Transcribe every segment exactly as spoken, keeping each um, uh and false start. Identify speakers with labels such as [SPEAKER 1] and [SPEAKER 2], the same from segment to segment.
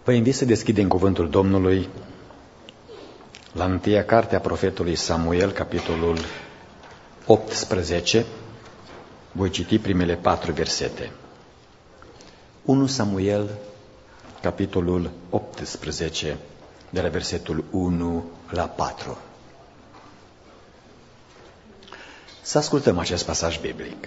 [SPEAKER 1] Vă invit să deschidem cuvântul Domnului la întâia carte a profetului Samuel, capitolul optsprezece. Voi citi primele patru versete. unu Samuel, capitolul optsprezece, de la versetul unu la patru. Să ascultăm acest pasaj biblic.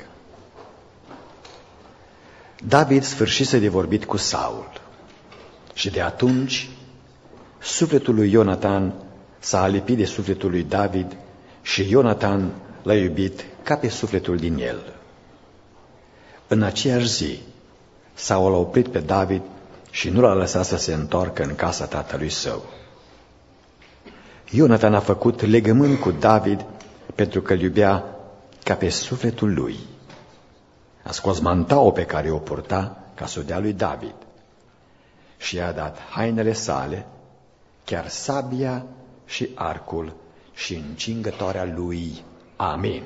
[SPEAKER 1] David sfârșise de vorbit cu Saul și de atunci sufletul lui Ionatan s-a alipit de sufletul lui David și Ionatan l-a iubit ca pe sufletul din el. În aceeași zi, Saul a oprit pe David și nu l-a lăsat să se întoarcă în casa tatălui său. Ionatan a făcut legământ cu David pentru că îl iubea ca pe sufletul lui. A scos mantaua pe care o purta ca să o dea lui David și i-a dat hainele sale, chiar sabia și arcul și încingătoarea lui. Amin.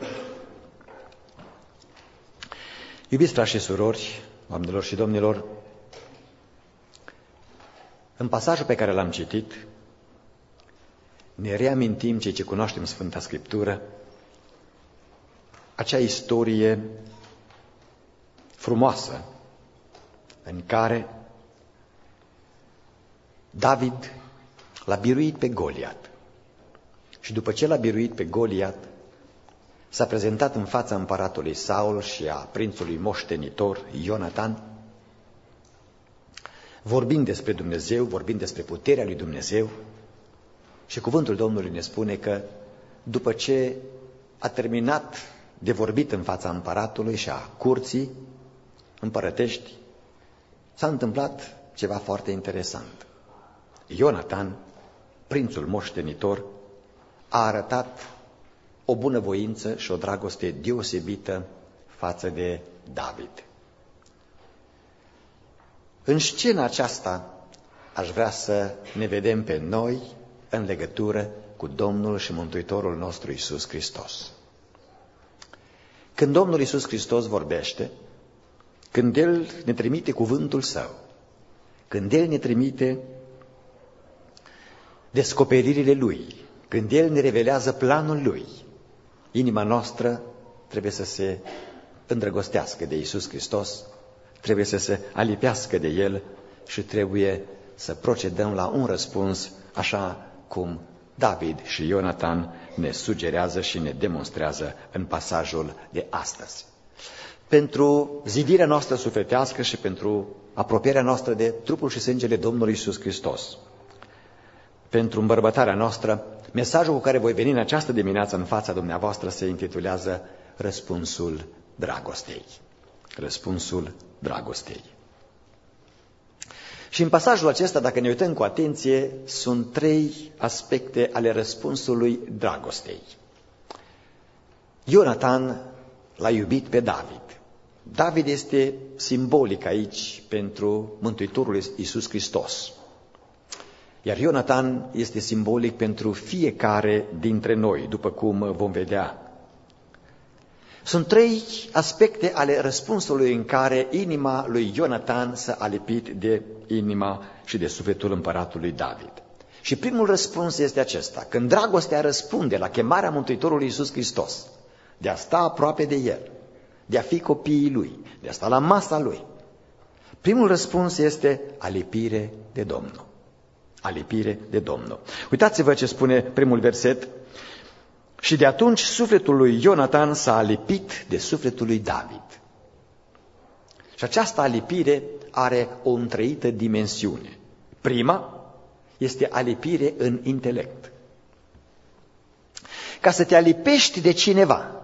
[SPEAKER 1] Iubiți frați și surori, doamnelor și domnilor, în pasajul pe care l-am citit, ne reamintim, cei ce cunoaștem Sfânta Scriptură, acea istorie frumoasă în care David l-a biruit pe Goliat. Și după ce l-a biruit pe Goliat, s-a prezentat în fața împăratului Saul și a prințului moștenitor Ionatan, vorbind despre Dumnezeu, vorbind despre puterea lui Dumnezeu. Și cuvântul Domnului ne spune că după ce a terminat de vorbit în fața împăratului și a curții împărătești, s-a întâmplat ceva foarte interesant. Ionatan, prințul moștenitor, a arătat o bunăvoință și o dragoste deosebită față de David. În scena aceasta aș vrea să ne vedem pe noi în legătură cu Domnul și Mântuitorul nostru Iisus Hristos. Când Domnul Iisus Hristos vorbește, când El ne trimite cuvântul Său, când El ne trimite descoperirile Lui, când El ne revelează planul Lui, inima noastră trebuie să se îndrăgostească de Iisus Hristos, trebuie să se alipească de El și trebuie să procedăm la un răspuns așa cum David și Ionatan ne sugerează și ne demonstrează în pasajul de astăzi. Pentru zidirea noastră sufletească și pentru apropierea noastră de trupul și sângele Domnului Iisus Hristos, pentru îmbărbătarea noastră, mesajul cu care voi veni în această dimineață în fața dumneavoastră se intitulează Răspunsul dragostei. Răspunsul dragostei. Și în pasajul acesta, dacă ne uităm cu atenție, sunt trei aspecte ale răspunsului dragostei. Ionatan l-a iubit pe David. David este simbolic aici pentru Mântuitorul Iisus Hristos. Iar Ionatan este simbolic pentru fiecare dintre noi, după cum vom vedea. Sunt trei aspecte ale răspunsului în care inima lui Ionatan s-a alipit de inima și de sufletul împăratului David. Și primul răspuns este acesta: când dragostea răspunde la chemarea Mântuitorului Iisus Hristos, de a sta aproape de El, de a fi copiii Lui, de a sta la masa Lui, primul răspuns este alipire de Domnul. Alipire de Domnul. Uitați-vă ce spune primul verset. Și de atunci sufletul lui Ionatan s-a alipit de sufletul lui David. Și această alipire are o întreită dimensiune. Prima este alipire în intelect. Ca să te alipești de cineva,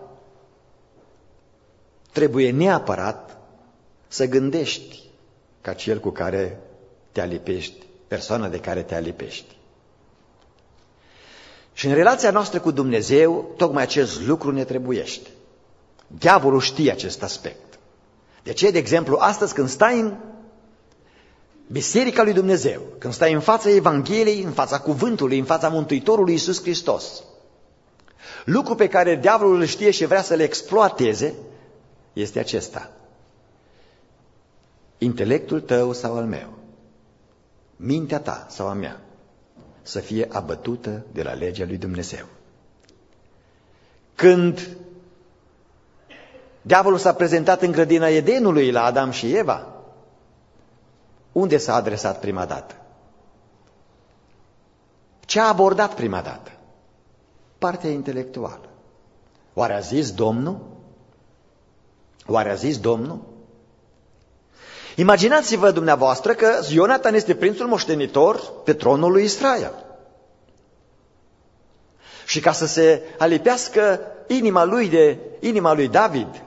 [SPEAKER 1] trebuie neapărat să gândești ca cel cu care te alipești, persoana de care te alipești. Și în relația noastră cu Dumnezeu, tocmai acest lucru ne trebuiește. Diavolul știe acest aspect. De ce, de exemplu, astăzi când stai în Biserica lui Dumnezeu, când stai în fața Evangheliei, în fața cuvântului, în fața Mântuitorului Iisus Hristos, lucru pe care diavolul îl știe și vrea să le exploateze este acesta. Intelectul tău sau al meu mintea ta sau a mea să fie abătută de la legea lui Dumnezeu. Când diavolul s-a prezentat în grădina Edenului la Adam și Eva, unde s-a adresat prima dată? Ce a abordat prima dată? Partea intelectuală. Oare a zis Domnul? Oare a zis Domnul? Imaginați-vă dumneavoastră că Ionatan este prințul moștenitor pe tronul lui Israel. Și ca să se alipească inima lui de inima lui David,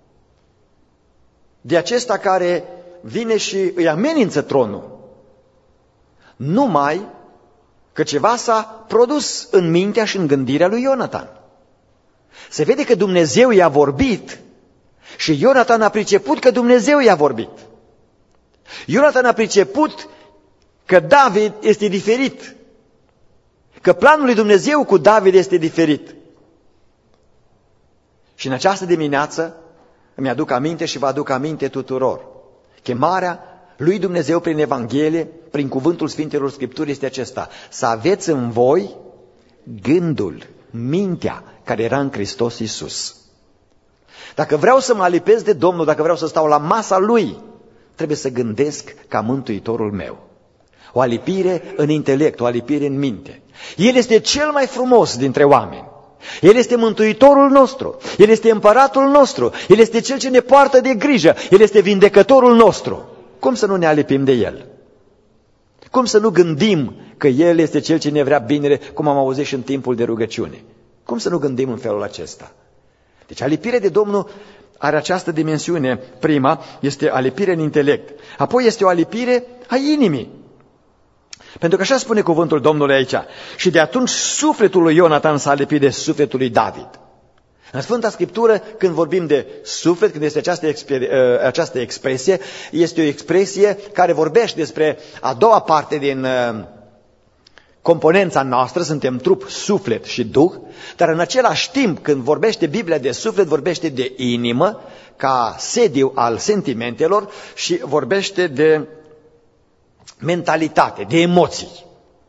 [SPEAKER 1] de acesta care vine și îi amenință tronul, numai că ceva s-a produs în mintea și în gândirea lui Ionatan. Se vede că Dumnezeu i-a vorbit și Ionatan a priceput că Dumnezeu i-a vorbit. Ionatan a priceput că David este diferit, că planul lui Dumnezeu cu David este diferit. Și în această dimineață îmi aduc aminte și vă aduc aminte tuturor. Chemarea lui Dumnezeu prin Evanghelie, prin cuvântul Sfintelor Scripturi este acesta: să aveți în voi gândul, mintea care era în Hristos Iisus. Dacă vreau să mă alipez de Domnul, dacă vreau să stau la masa Lui, trebuie să gândesc ca Mântuitorul meu. O alipire în intelect, o alipire în minte. El este cel mai frumos dintre oameni. El este Mântuitorul nostru, El este Împăratul nostru, El este Cel ce ne poartă de grijă, El este Vindecătorul nostru. Cum să nu ne alipim de El? Cum să nu gândim că El este Cel ce ne vrea binele, cum am auzit și în timpul de rugăciune? Cum să nu gândim în felul acesta? Deci alipirea de Domnul are această dimensiune. Prima este alipire în intelect. Apoi este o alipire a inimii. Pentru că așa spune cuvântul Domnului aici. Și de atunci sufletul lui Ionatan s-a alipit de sufletul lui David. În Sfânta Scriptură, când vorbim de suflet, când este această, această expresie, este o expresie care vorbește despre a doua parte din componența noastră, suntem trup, suflet și duh, dar în același timp, când vorbește Biblia de suflet, vorbește de inimă, ca sediu al sentimentelor și vorbește de mentalitate, de emoții.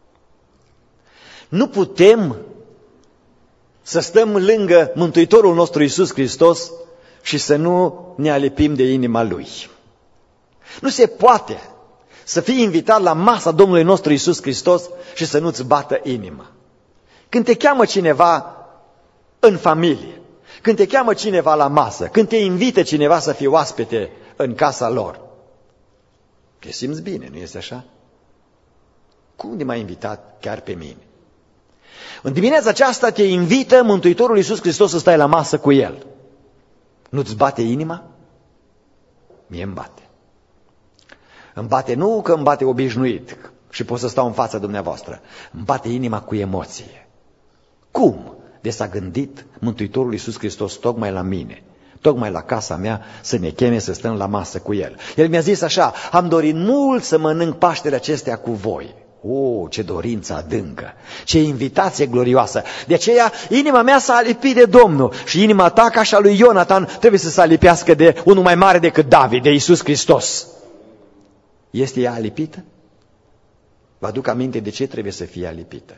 [SPEAKER 1] Nu putem să stăm lângă Mântuitorul nostru Iisus Hristos și să nu ne alipim de inima Lui. Nu se poate să fii invitat la masa Domnului nostru Iisus Hristos și să nu-ți bată inima. Când te cheamă cineva în familie, când te cheamă cineva la masă, când te invită cineva să fii oaspete în casa lor, te simți bine, nu este așa? Cum de m-a invitat chiar pe mine? În dimineața aceasta te invită Mântuitorul Iisus Hristos să stai la masă cu El. Nu-ți bate inima? Mie îmi bate. Îmi bate nu că îmi bate obișnuit și pot să stau în fața dumneavoastră. Îmi bate inima cu emoție. Cum de s-a gândit Mântuitorul Iisus Hristos tocmai la mine, tocmai la casa mea, să ne cheme să stăm la masă cu El? El mi-a zis așa: am dorit mult să mănânc Paștele acestea cu voi. O, ce dorință adâncă, ce invitație glorioasă. De aceea inima mea s-a alipit de Domnul și inima ta, ca și a lui Ionatan, trebuie să se alipească de unul mai mare decât David, de Iisus Hristos. Este ea alipită? Vă aduc aminte de ce trebuie să fie alipită.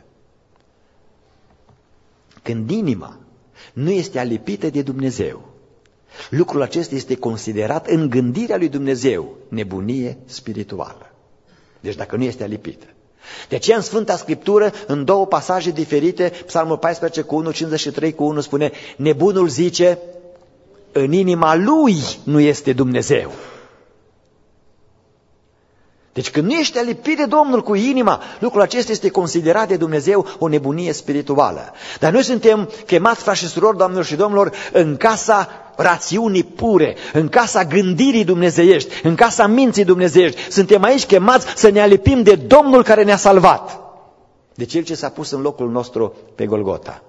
[SPEAKER 1] Când inima nu este alipită de Dumnezeu, lucrul acesta este considerat în gândirea lui Dumnezeu nebunie spirituală. Deci dacă nu este alipită. De aceea în Sfânta Scriptură, în două pasaje diferite, Psalmul paisprezece cu unu, cincizeci și trei cu unu spune: nebunul zice, în inima lui nu este Dumnezeu. Deci când nu ești alipit de Domnul cu inima, lucrul acesta este considerat de Dumnezeu o nebunie spirituală. Dar noi suntem chemați, frați și surori, doamnelor și domnilor, în casa rațiunii pure, în casa gândirii dumnezeiești, în casa minții dumnezeiești. Suntem aici chemați să ne alipim de Domnul care ne-a salvat, de Cel ce s-a pus în locul nostru pe Golgota.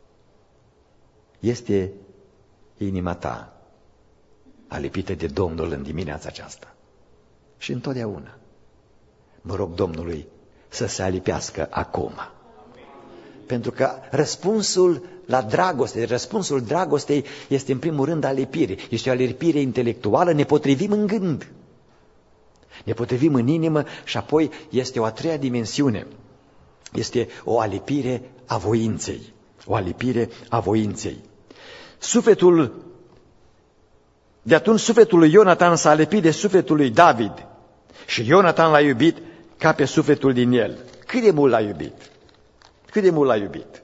[SPEAKER 1] Este inima ta alipită de Domnul în dimineața aceasta și întotdeauna. Mă rog Domnului să se alipească acum. Pentru că răspunsul la dragoste, răspunsul dragostei este în primul rând alipire. Este o alipire intelectuală, ne potrivim în gând. Ne potrivim în inimă și apoi este o a treia dimensiune. Este o alipire a voinței. O alipire a voinței. Sufletul, de atunci sufletul lui Ionatan s-a alipit de sufletul lui David și Ionatan l-a iubit ca pe sufletul din el. Cât de mult l-a iubit? Cât de mult l-a iubit?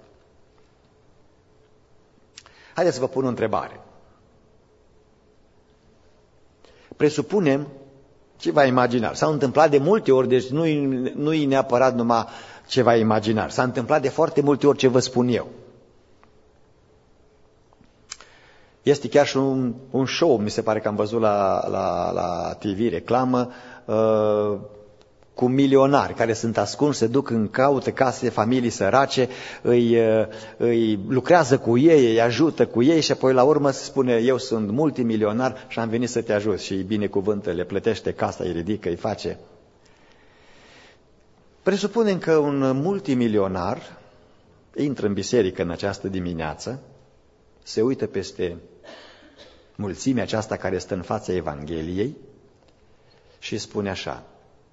[SPEAKER 1] Haideți să vă pun o întrebare. Presupunem ceva imaginar. S-a întâmplat de multe ori, deci nu-i, nu-i neapărat numai ceva imaginar. S-a întâmplat de foarte multe ori ce vă spun eu. Este chiar și un, un show, mi se pare că am văzut la, la, la T V, reclamă, uh, cu milionari care sunt ascunși, se duc în caută case, familii sărace, îi, îi lucrează cu ei, îi ajută cu ei și apoi la urmă se spune, eu sunt multimilionar și am venit să te ajut și îi binecuvântă, le plătește casa, îi ridică, îi face. Presupunem că un multimilionar intră în biserică în această dimineață, se uită peste mulțimea aceasta care stă în fața Evangheliei și spune așa: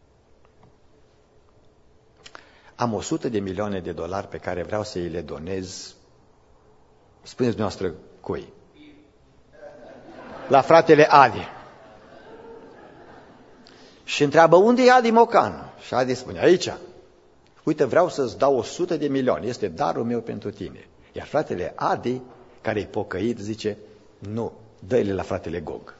[SPEAKER 1] am o sută de milioane de dolari pe care vreau să îi le donez, spuneți dumneavoastră cui? La fratele Adi. Și întreabă, unde e Adi Mocan? Și Adi spune, aici. Uite, vreau să-ți dau o sută de milioane, este darul meu pentru tine. Iar fratele Adi, care e pocăit, zice, nu, dă-le la fratele Gog.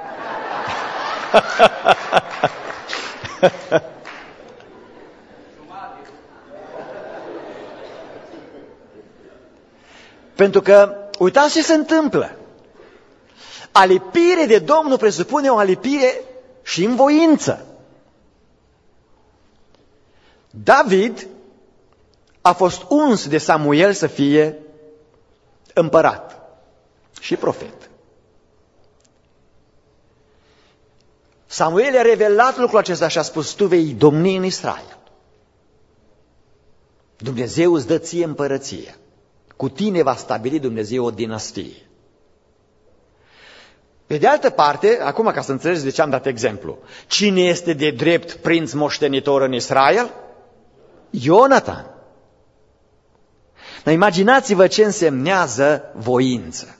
[SPEAKER 1] Pentru că, uitați ce se întâmplă. Alipire de Domnul presupune o alipire și în voință. David a fost uns de Samuel să fie împărat și profet. Samuel i-a revelat lucrul acesta și a spus, tu vei domni în Israel. Dumnezeu îți dă ție împărăție. Cu tine va stabili Dumnezeu o dinastie. Pe de altă parte, acum ca să înțelegeți de ce am dat exemplu, cine este de drept prinț moștenitor în Israel? Ionatan. Dar imaginați-vă ce însemnează voință.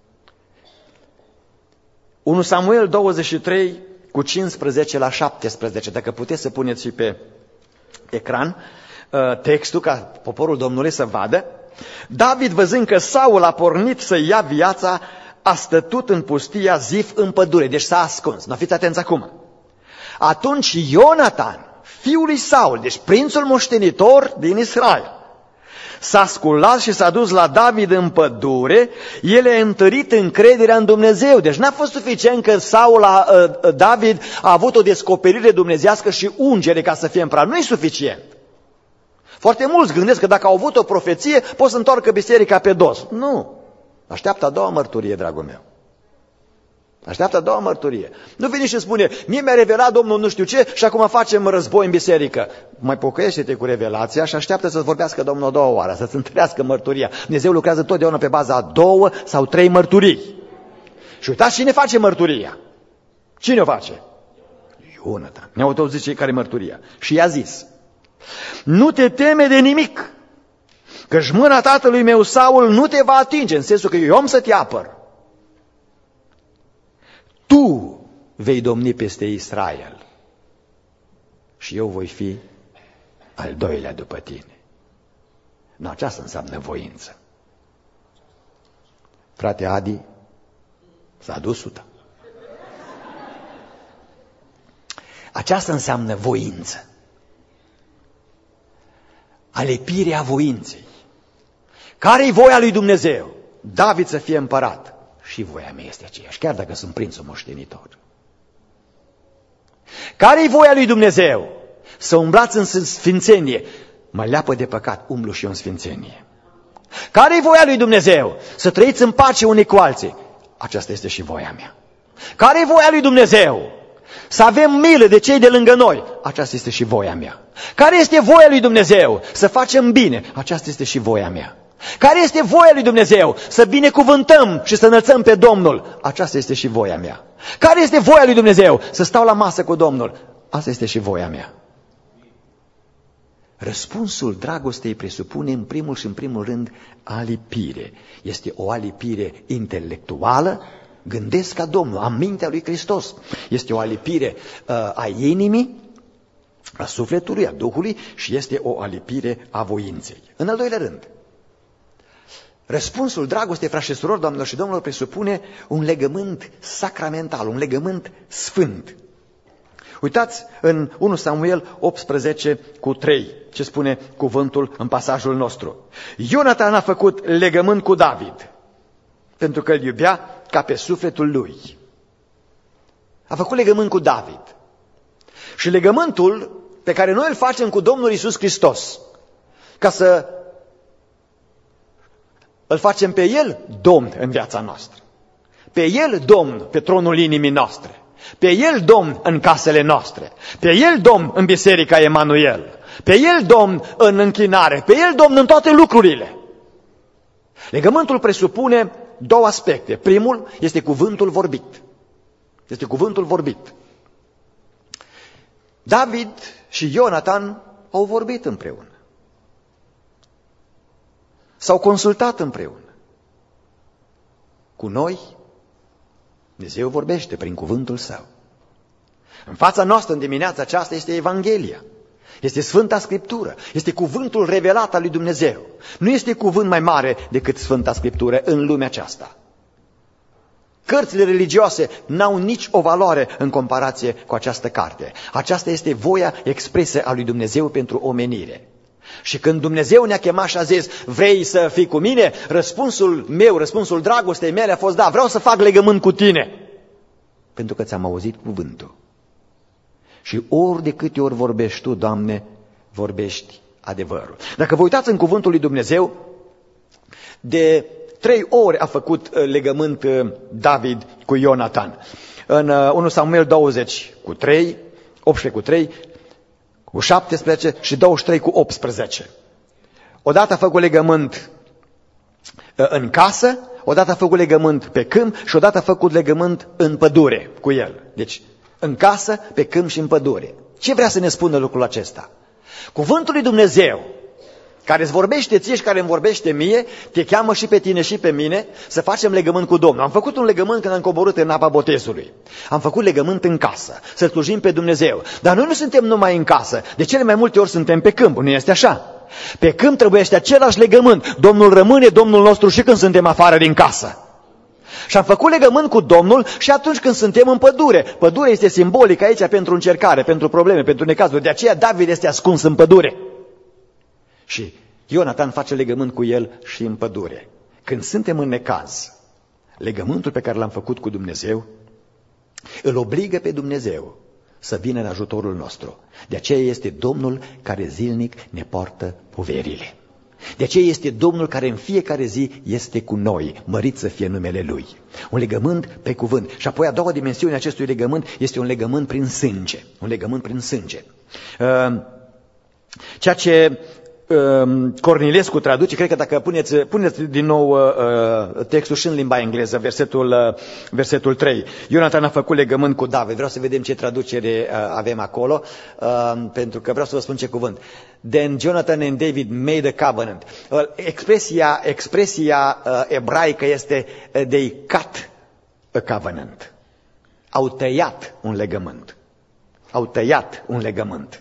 [SPEAKER 1] unu Samuel douăzeci și trei cu cincisprezece la șaptesprezece, dacă puteți să puneți și pe ecran textul ca poporul Domnului să vadă. David, văzând că Saul a pornit să ia viața, a stătut în pustia Zif în pădure, deci s-a ascuns. Nu fiți atenți acum. Atunci Ionatan, fiul lui Saul, deci prințul moștenitor din Israel, s-a sculat și s-a dus la David în pădure, el a întărit încrederea în Dumnezeu. Deci n-a fost suficient că Saul a, David a avut o descoperire dumnezească și ungere ca să fie împărat. Nu e suficient. Foarte mulți gândesc că dacă au avut o profeție, pot să întoarcă biserica pe dos. Nu. Așteaptă a doua mărturie, dragul meu. Așteaptă a doua mărturie. Nu vine și spune, mie mi-a revelat Domnul nu știu ce și acum facem război în biserică. Mai pocăiește-te cu revelația și așteaptă să-ți vorbească Domnul a doua oară, să-ți întărească mărturia. Dumnezeu lucrează totdeauna pe baza a două sau trei mărturii. Și uitați cine face mărturia. Cine o face? Ionatan. Ne-au tot zice care e mărturia. Și i-a zis, nu te teme de nimic, căci mâna tatălui meu Saul nu te va atinge, în sensul că eu am să te apăr. Tu vei domni peste Israel și eu voi fi al doilea după tine. Nu, aceasta înseamnă voință. Frate Adi, s-a dus suta. Aceasta înseamnă voință. Alepirea voinței. Care-i voia lui Dumnezeu? David să fie împărat. Și voia mea este aceeași, chiar dacă sunt prințul moștenitor. Care-i voia lui Dumnezeu? Să umblați în sfințenie. Mă leapă de păcat, umblu și eu în sfințenie. Care-i voia lui Dumnezeu? Să trăiți în pace unii cu alții. Aceasta este și voia mea. Care-i voia lui Dumnezeu? Să avem milă de cei de lângă noi. Aceasta este și voia mea. Care este voia lui Dumnezeu? Să facem bine. Aceasta este și voia mea. Care este voia lui Dumnezeu? Să binecuvântăm și să înălțăm pe Domnul. Aceasta este și voia mea. Care este voia lui Dumnezeu? Să stau la masă cu Domnul. asta este și voia mea. Răspunsul dragostei presupune în primul și în primul rând alipire. Este o alipire intelectuală, gândesc ca Domnul, am mintea lui Hristos. Este o alipire uh, a inimii, a sufletului, a Duhului și este o alipire a voinței. În al doilea rând, răspunsul dragostei, frați și surori, doamnelor și domnilor, presupune un legământ sacramental, un legământ sfânt. Uitați în unu Samuel optsprezece cu trei, ce spune cuvântul în pasajul nostru. Ionatan a făcut legământ cu David, pentru că îl iubea ca pe sufletul lui. A făcut legământ cu David. Și legământul pe care noi îl facem cu Domnul Iisus Hristos, ca să îl facem pe El Domn în viața noastră, pe El Domn pe tronul inimii noastre, pe El Domn în casele noastre, pe El Domn în Biserica Emanuel, pe El Domn în închinare, pe El Domn în toate lucrurile. Legământul presupune două aspecte. Primul este cuvântul vorbit. Este cuvântul vorbit. David și Ionatan au vorbit împreună. S-au consultat împreună. Cu noi, Dumnezeu vorbește prin cuvântul Său. În fața noastră, în dimineața aceasta, este Evanghelia. Este Sfânta Scriptură. Este cuvântul revelat al lui Dumnezeu. Nu este cuvânt mai mare decât Sfânta Scriptură în lumea aceasta. Cărțile religioase n-au nici o valoare în comparație cu această carte. Aceasta este voia expresă a lui Dumnezeu pentru omenire. Și când Dumnezeu ne-a chemat și a zis, vrei să fii cu mine? Răspunsul meu, răspunsul dragostei mele a fost, da, vreau să fac legământ cu tine. Pentru că ți-am auzit cuvântul. Și ori de câte ori vorbești tu, Doamne, vorbești adevărul. Dacă vă uitați în cuvântul lui Dumnezeu, de trei ori a făcut legământ David cu Ionatan. În unu Samuel douăzeci cu trei, optsprezece cu trei, cu șaptesprezece și douăzeci și trei cu optsprezece. Odată a făcut legământ în casă, odată a făcut legământ pe câmp și odată a făcut legământ în pădure cu el. Deci, în casă, pe câmp și în pădure. Ce vrea să ne spună lucrul acesta? Cuvântul lui Dumnezeu, care îți vorbește ție și care îmi vorbește mie, te cheamă și pe tine și pe mine să facem legământ cu Domnul. Am făcut un legământ când am coborât în apa botezului. Am făcut legământ în casă, să slujim pe Dumnezeu. Dar noi nu suntem numai în casă, de cele mai multe ori suntem pe câmp, nu este așa? Pe câmp trebuiește același legământ. Domnul rămâne Domnul nostru și când suntem afară din casă. Și am făcut legământ cu Domnul și atunci când suntem în pădure. Pădurea este simbolică aici pentru încercare, pentru probleme, pentru necazuri. De aceea David este ascuns în pădure. Și Ionatan face legământ cu el și în pădure. Când suntem în necaz, legământul pe care l-am făcut cu Dumnezeu îl obligă pe Dumnezeu să vină în ajutorul nostru. De aceea este Domnul care zilnic ne poartă poverile. De aceea este Domnul care în fiecare zi este cu noi, mărit să fie numele Lui. Un legământ pe cuvânt. Și apoi a doua dimensiune a acestui legământ este un legământ prin sânge. Un legământ prin sânge. Ceea ce Cornilescu traduce, cred că dacă puneți, puneți din nou textul și în limba engleză, versetul, versetul trei. Ionatan a făcut legământ cu David. Vreau să vedem ce traducere avem acolo, pentru că vreau să vă spun ce cuvânt. Then Jonathan and David made a covenant. Expresia, expresia ebraică este they cut a covenant. Au tăiat un legământ. Au tăiat un legământ.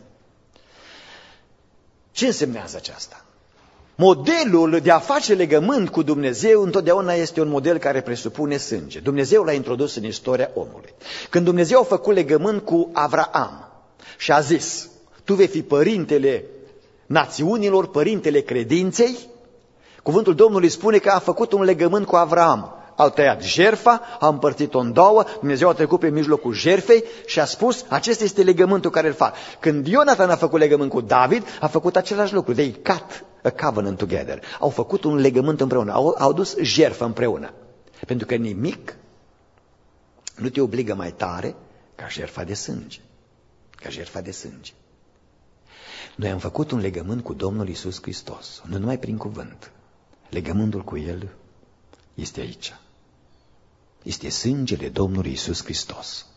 [SPEAKER 1] Ce însemnează aceasta? Modelul de a face legământ cu Dumnezeu întotdeauna este un model care presupune sânge. Dumnezeu l-a introdus în istoria omului. Când Dumnezeu a făcut legământ cu Avraam și a zis, tu vei fi părintele națiunilor, părintele credinței, cuvântul Domnului spune că a făcut un legământ cu Avraam. Au tăiat jertfa, a împărțit-o în două, Dumnezeu a trecut pe mijlocul jertfei și a spus, acesta este legământul care îl fac. Când Ionatan a făcut legământ cu David, a făcut același lucru. They cut a covenant together. Au făcut un legământ împreună, au, au dus jertfă împreună. Pentru că nimic nu te obligă mai tare ca jertfa de sânge. Ca jertfa de sânge. Noi am făcut un legământ cu Domnul Iisus Hristos, nu numai prin cuvânt. Legământul cu El este aici. Este sângele Domnului Iisus Hristos.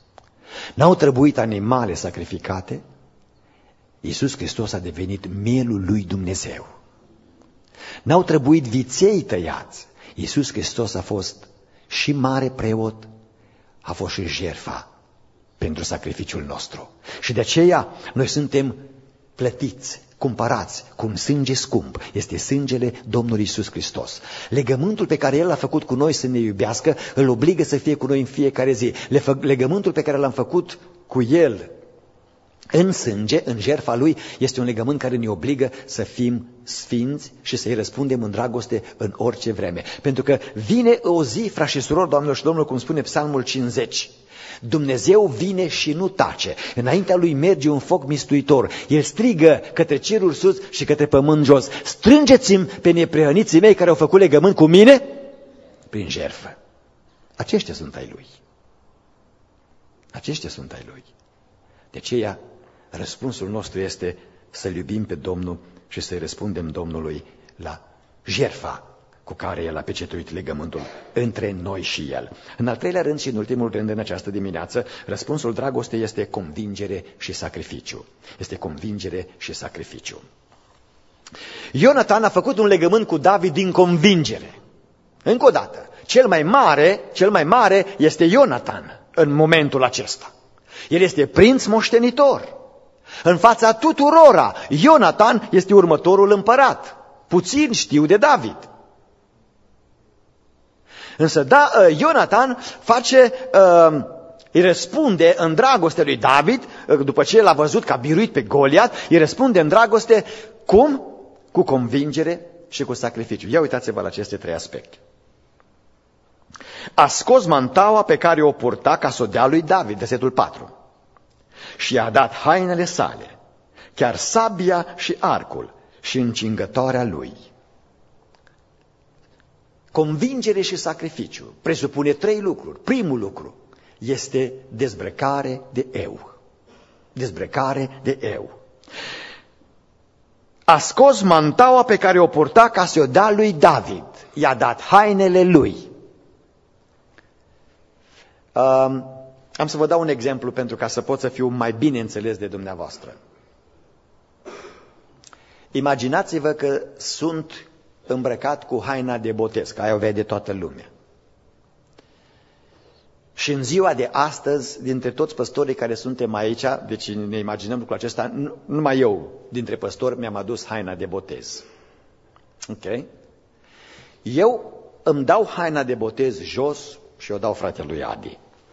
[SPEAKER 1] N-au trebuit animale sacrificate, Iisus Hristos a devenit mielul lui Dumnezeu. N-au trebuit viței tăiați, Iisus Hristos a fost și mare preot, a fost și jertfa pentru sacrificiul nostru. Și de aceea noi suntem plătiți, cumpărați cu un sânge scump. Este sângele Domnului Iisus Hristos. Legământul pe care El l-a făcut cu noi să ne iubească, îl obligă să fie cu noi în fiecare zi. Legământul pe care l-am făcut cu El în sânge, în jertfa Lui, este un legământ care ne obligă să fim sfinți și să-i răspundem în dragoste în orice vreme. Pentru că vine o zi, frați și surori, doamnelor și domnilor, cum spune Psalmul cincizeci, Dumnezeu vine și nu tace. Înaintea Lui merge un foc mistuitor. El strigă către cerul sus și către pământ jos. Strângeți-mi pe neprihăniții mei care au făcut legământ cu mine prin jertfă. Aceștia sunt ai Lui. Aceștia sunt ai Lui. De aceea, răspunsul nostru este să-L iubim pe Domnul și să-i răspundem Domnului la jertfa cu care El a pecetuit legământul între noi și El. În al treilea rând și în ultimul rând în această dimineață, răspunsul dragostei este convingere și sacrificiu. Este convingere și sacrificiu. Ionatan a făcut un legământ cu David din convingere. Încă o dată, cel mai mare, cel mai mare este Ionatan în momentul acesta. El este prinț moștenitor. În fața tuturora, Ionatan este următorul împărat. Puțin știu de David. Însă da, Ionatan face, uh, îi răspunde în dragoste lui David, după ce l-a văzut că a biruit pe Goliat, îi răspunde în dragoste, cum? Cu convingere și cu sacrificiu. Ia uitați-vă la aceste trei aspecte. A scos mantaua pe care o purta ca să o dea lui David, versetul patru, și i-a dat hainele sale, chiar sabia și arcul și încingătoarea lui. Convingere și sacrificiu presupune trei lucruri. Primul lucru este dezbrăcare de eu. Dezbrăcare de eu. A scos mantaua pe care o purta ca să o dea lui David. I-a dat hainele lui. Um, am să vă dau un exemplu pentru ca să pot să fiu mai bine înțeles de dumneavoastră. Imaginați-vă că sunt îmbrăcat cu haina de botez, că aia o vede toată lumea. Și în ziua de astăzi, dintre toți păstorii care suntem aici, deci ne imaginăm lucrul acesta, nu, numai eu, dintre păstori, mi-am adus haina de botez. Ok? Eu îmi dau haina de botez jos și o dau fratelui Adi.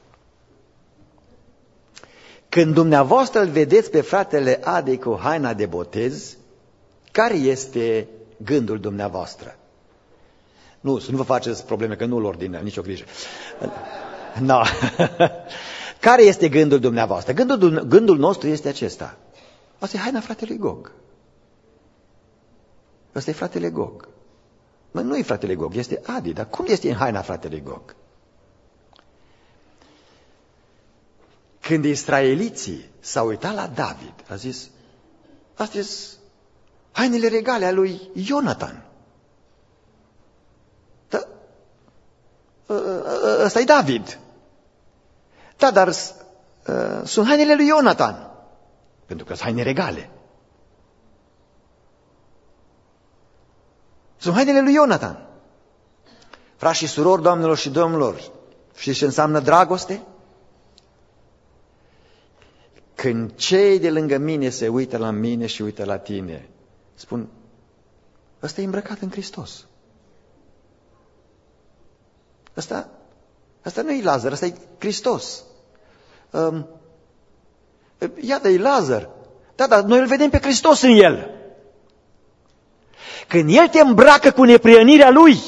[SPEAKER 1] Când dumneavoastră îl vedeți pe fratele Adi cu haina de botez, care este gândul dumneavoastră? Nu, să nu vă faceți probleme, că nu-l ordină, nicio grijă. No. Care este gândul dumneavoastră? Gândul, gândul nostru este acesta. Asta e haina fratelui Gog. Asta e fratele Gog. Mă, nu e fratele Gog, este Adi, dar cum este în haina fratelui Gog? Când israeliții s-au uitat la David, a zis, astea sunt hainele regale a lui Ionatan. Da, ăsta e David. Da, dar uh, sunt hainele lui Ionatan. Pentru că sunt haine regale. Sunt hainele lui Ionatan. Frați și surori, doamnelor și domnilor, știți ce înseamnă dragoste? Când cei de lângă mine se uită la mine și uită la tine, spun, ăsta e îmbrăcat în Hristos. Ăsta, ăsta nu e Lazar, ăsta e Hristos. Um, iată, e Lazar. Da, dar noi îl vedem pe Hristos în el. Când El te îmbracă cu neprienirea Lui,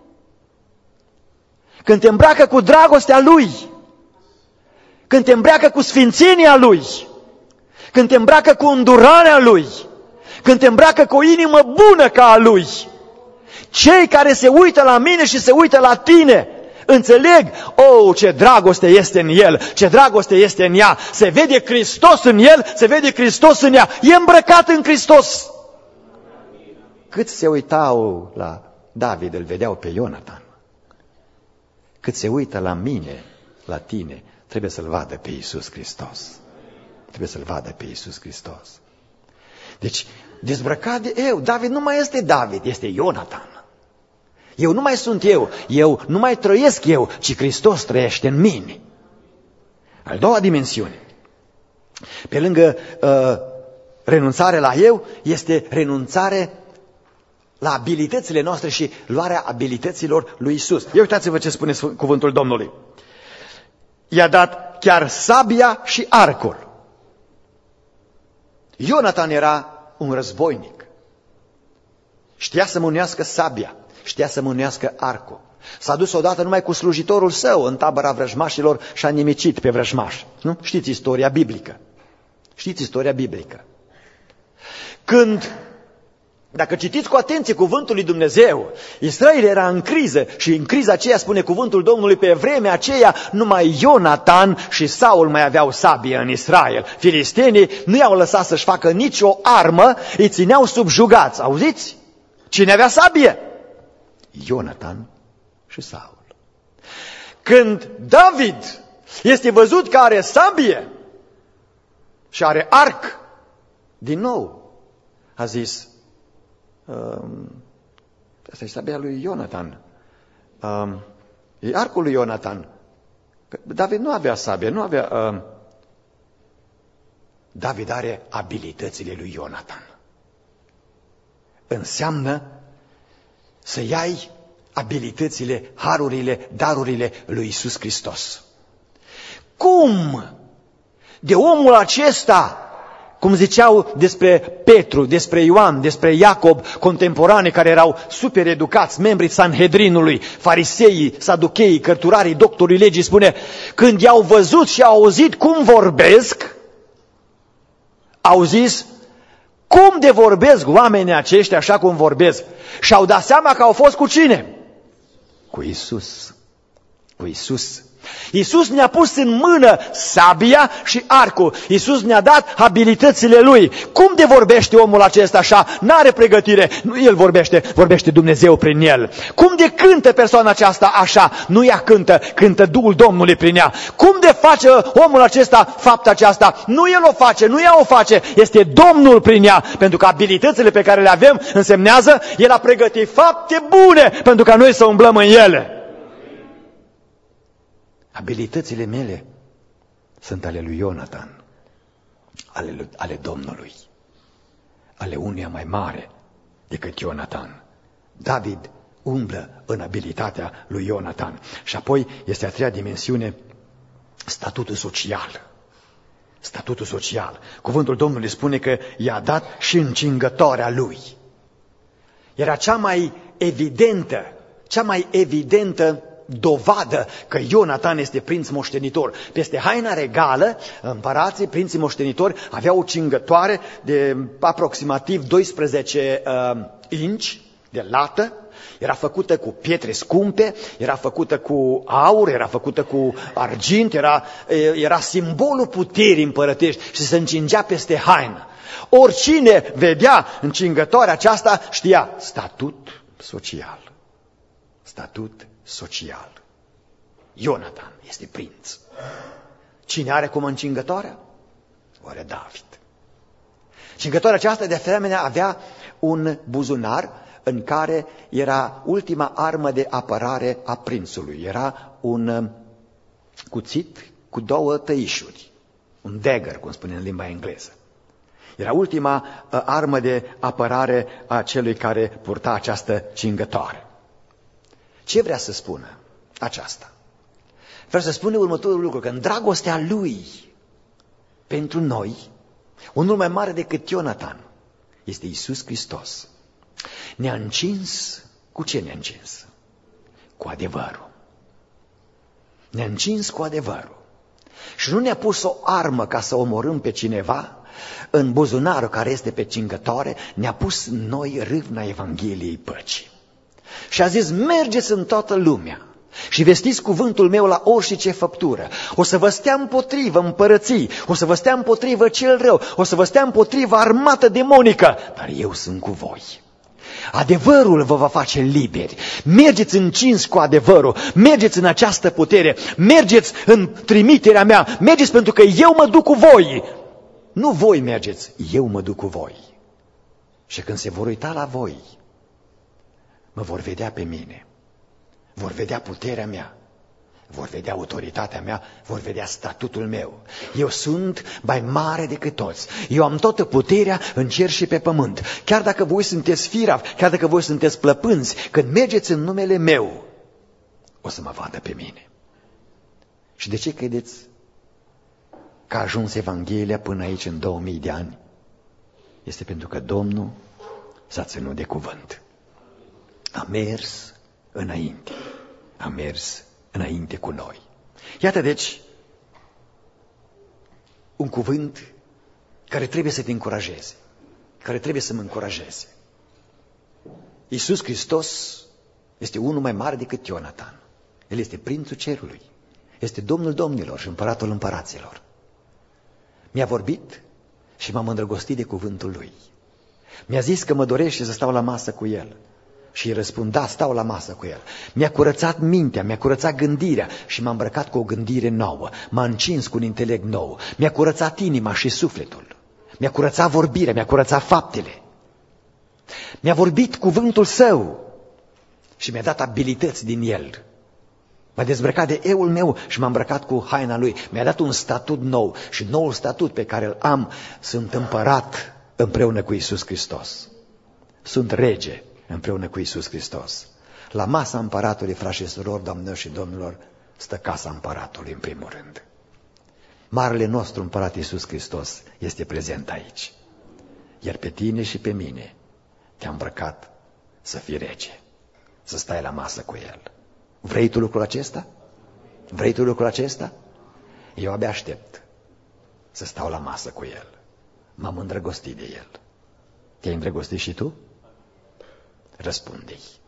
[SPEAKER 1] când te îmbracă cu dragostea Lui, când te îmbracă cu sfințenia Lui, când te îmbracă cu îndurarea Lui, când te îmbracă cu o inimă bună ca a Lui, cei care se uită la mine și se uită la tine, înțeleg, oh, ce dragoste este în El, ce dragoste este în ea, se vede Hristos în El, se vede Hristos în ea, e îmbrăcat în Hristos. Cât se uitau la David, îl vedeau pe Ionatan. Cât se uită la mine, la tine, trebuie să-L vadă pe Iisus Hristos. Trebuie să-L vadă pe Iisus Hristos. Deci, dezbrăcat de eu, David nu mai este David, este Ionatan. Eu nu mai sunt eu, eu nu mai trăiesc eu, ci Hristos trăiește în mine. Al doua dimensiune. Pe lângă uh, renunțare la eu, este renunțare la abilitățile noastre și luarea abilităților lui Isus. Ia uitați-vă ce spune cuvântul Domnului. I-a dat chiar sabia și arcul. Ionatan era un războinic. Știa să mânuiască sabia, știa să mânuiască arcul. S-a dus odată numai cu slujitorul său în tabăra vrăjmașilor și a nimicit pe vrăjmași. Nu? Știți istoria biblică. Știți istoria biblică. Când, dacă citiți cu atenție cuvântul lui Dumnezeu, Israel era în criză și în criza aceea spune cuvântul Domnului, pe vremea aceea numai Ionatan și Saul mai aveau sabie în Israel. Filistenii nu i-au lăsat să-și facă nicio armă, îi țineau subjugați. Auziți? Cine avea sabie? Ionatan și Saul. Când David este văzut că are sabie și are arc, din nou a zis, um, asta e sabia lui Ionatan, um, e arcul lui Ionatan. David nu avea sabie, nu avea... Um, David are abilitățile lui Ionatan. Înseamnă să iei abilitățile, harurile, darurile lui Iisus Hristos. Cum de omul acesta, cum ziceau despre Petru, despre Ioan, despre Iacob, contemporane care erau super educați, membrii Sanhedrinului, fariseii, saducheii, cărturarii, doctorii legii, spune, când i-au văzut și au auzit cum vorbesc, au zis, cum de vorbesc oamenii aceștia așa cum vorbesc? Și au dat seama că au fost cu cine? Cu Iisus. Cu Iisus. Iisus ne-a pus în mână sabia și arcul. Iisus ne-a dat abilitățile Lui. Cum de vorbește omul acesta așa? N-are pregătire. Nu el vorbește, vorbește Dumnezeu prin el. Cum de cântă persoana aceasta așa? Nu ea cântă, cântă Duhul Domnului prin ea. Cum de face omul acesta fapta aceasta? Nu el o face, nu ea o face. Este Domnul prin ea. Pentru că abilitățile pe care le avem însemnează, El a pregătit fapte bune pentru ca noi să umblăm în ele. Abilitățile mele sunt ale lui Ionatan, ale, ale Domnului, ale unuia mai mare decât Ionatan. David umblă în abilitatea lui Ionatan. Și apoi este a treia dimensiune, statutul social. Statutul social. Cuvântul Domnului spune că i-a dat și încingătoarea lui. Era cea mai evidentă, cea mai evidentă dovadă că Ionatan este prinț moștenitor. Peste haina regală, împărații, prinții moștenitori, aveau o cingătoare de aproximativ doisprezece uh, inci de lată, era făcută cu pietre scumpe, era făcută cu aur, era făcută cu argint, era, era simbolul puterii împărătești și se încingea peste haină. Oricine vedea încingătoarea aceasta știa statut social. Statut social. Ionatan este prinț. Cine are cum încingătoarea? Oare David. Încingătoarea aceasta de asemenea avea un buzunar în care era ultima armă de apărare a prințului. Era un cuțit cu două tăișuri. Un dagger, cum spune în limba engleză. Era ultima armă de apărare a celui care purta această cingătoare. Ce vrea să spună aceasta? Vrea să spune următorul lucru, că în dragostea lui pentru noi, unul mai mare decât Ionatan este Iisus Hristos. Ne-a încins, cu ce ne-a încins? Cu adevărul. Ne-a încins cu adevărul. Și nu ne-a pus o armă ca să omorâm pe cineva în buzunarul care este pe cingătoare, ne-a pus în noi râvna Evangheliei păcii. Și a zis, mergeți în toată lumea și vestiți cuvântul meu la orice făptură. O să vă stea împotrivă împărății, o să vă stea împotrivă cel rău, o să vă stea împotrivă armată demonică, dar eu sunt cu voi. Adevărul vă va face liberi. Mergeți încins cu adevărul, mergeți în această putere, mergeți în trimiterea mea, mergeți pentru că eu mă duc cu voi. Nu voi mergeți, eu mă duc cu voi. Și când se vor uita la voi, mă vor vedea pe mine, vor vedea puterea mea, vor vedea autoritatea mea, vor vedea statutul meu. Eu sunt mai mare decât toți. Eu am toată puterea în cer și pe pământ. Chiar dacă voi sunteți firavi, chiar dacă voi sunteți plăpânzi, când mergeți în numele meu, o să mă vadă pe mine. Și de ce credeți că a ajuns Evanghelia până aici în două mii de ani? Este pentru că Domnul s-a ținut de cuvânt. A mers înainte. A mers înainte cu noi. Iată deci un cuvânt care trebuie să te încurajeze, care trebuie să mă încurajeze. Iisus Hristos este unul mai mare decât Ionatan. El este prințul cerului, este Domnul domnilor și împăratul împăraților. Mi-a vorbit și m-am îndrăgostit de cuvântul lui. Mi-a zis că mă dorește să stau la masă cu el. Și îi răspund, da, stau la masă cu el. Mi-a curățat mintea, mi-a curățat gândirea și m-a îmbrăcat cu o gândire nouă. M-a încins cu un intelect nou. Mi-a curățat inima și sufletul. Mi-a curățat vorbirea, mi-a curățat faptele. Mi-a vorbit cuvântul său și mi-a dat abilități din el. M-a dezbrăcat de eul meu și m-a îmbrăcat cu haina lui. Mi-a dat un statut nou și noul statut pe care îl am, sunt împărat împreună cu Iisus Hristos. Sunt rege împreună cu Iisus Hristos. La masa împăratului, frați și surori, doamnelor și domnilor, stă casa împăratului în primul rând. Marele nostru împărat Iisus Hristos este prezent aici. Iar pe tine și pe mine te-a îmbrăcat să fii rege, să stai la masă cu el. Vrei tu lucrul acesta? Vrei tu lucrul acesta? Eu abia aștept să stau la masă cu el. M-am îndrăgostit de el. Te-ai îndrăgostit și tu? Răspunde-i.